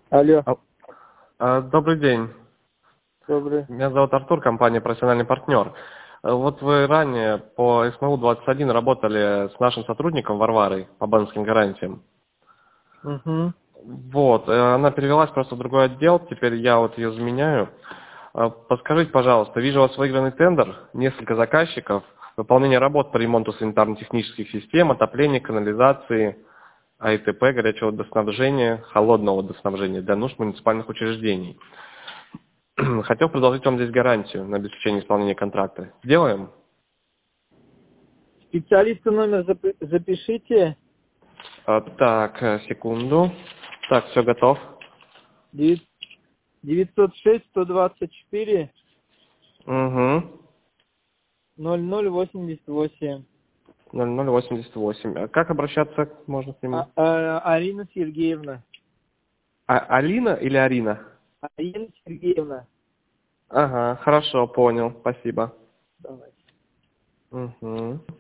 Алло, Добрый день. добрый. Меня зовут Артур, компания «Профессиональный партнер». Вот вы ранее по СМУ-21 работали с нашим сотрудником Варварой по банковским гарантиям. Угу. Вот, она перевелась просто в другой отдел, теперь я вот ее заменяю. Подскажите, пожалуйста, вижу у вас выигранный тендер, несколько заказчиков, выполнение работ по ремонту санитарно-технических систем, отопления, канализации, АИТП, горячего водоснабжения, холодного водоснабжения для нужд муниципальных учреждений. Хотел предложить вам здесь гарантию на обеспечение исполнения контракта. Сделаем? Специалиста номер запишите. Так, секунду. Так, все готов. 906-124-0088. Угу. 0088. А как обращаться можно к нему? Арина Сергеевна. Алина или Арина? Арина Сергеевна. Ага, хорошо, понял. Спасибо. Давай. Угу.